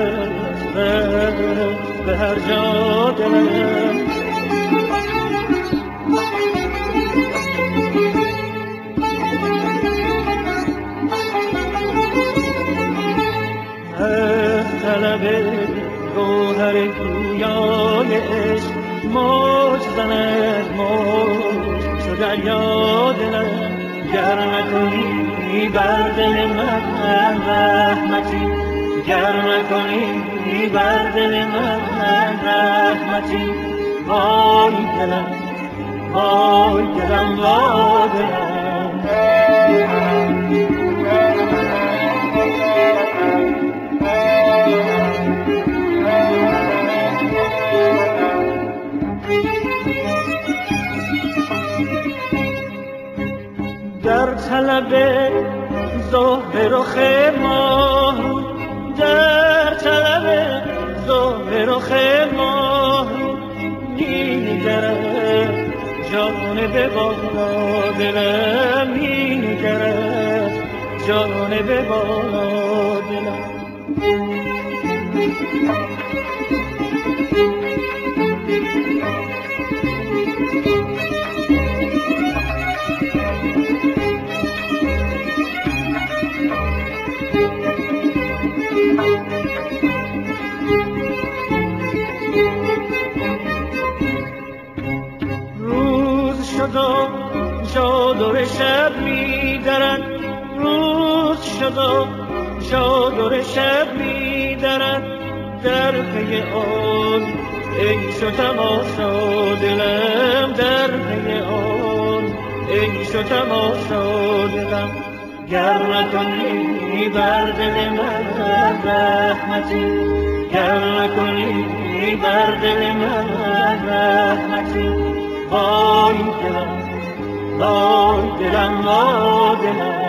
به هر جا دلم طلب گوهر گویای عشق موج زند موج چو دریا دلم گر نکنی بر دل من رحمتی گر نکنی بر دل من رحمتی وای دلم وای دلم وای دلم در طلب زهر رخ ماه در طلب زهر رخ ماه می‌نگرد جانب بالا دلم می‌نگرد جانب بالا دلم چادر شب می‌درد روز شد و چادر شب می‌درد در پی آن عیش و تماشا دلم در پی آن عیش و تماشا دلم گر نکنی بر دل من رحمتی گر نکنی بر دل من رحمتی وای دلم وای دلم وای دلم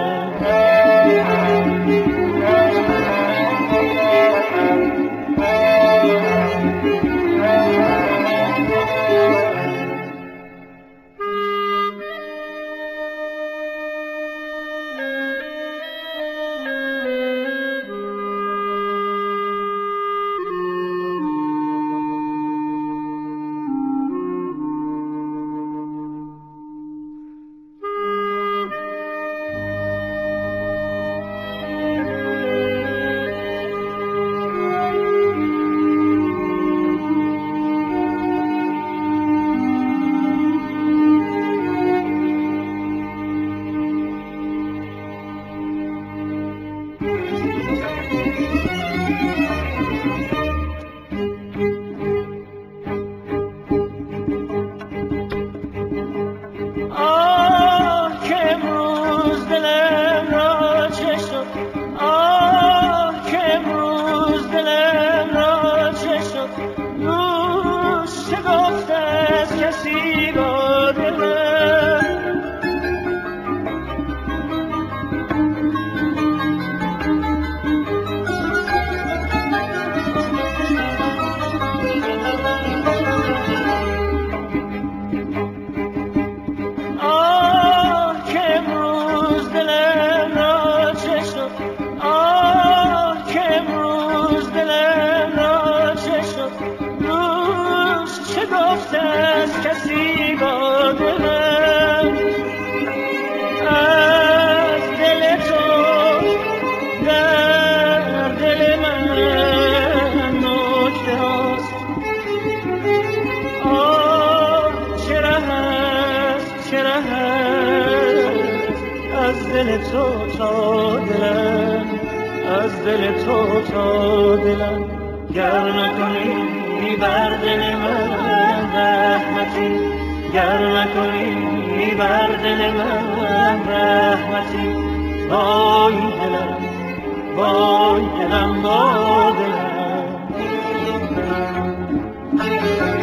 وای دلم